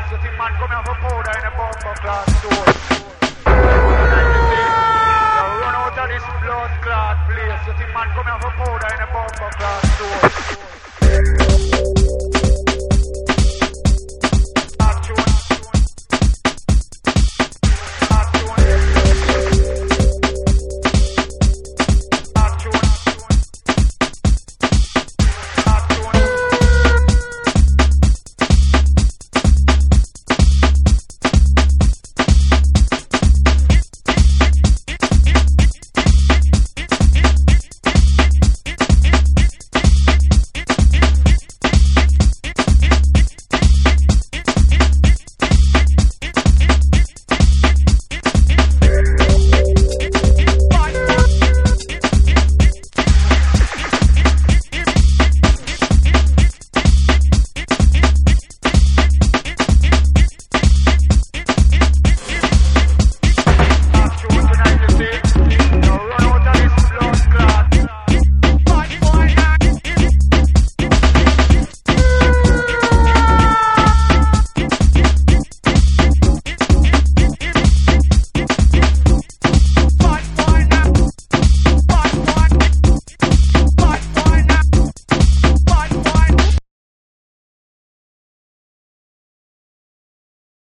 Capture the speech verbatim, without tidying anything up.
place. You think man come here for powder in a bumper class store. You run out of this blood clot place. You think man come here for powder in a bumper class store.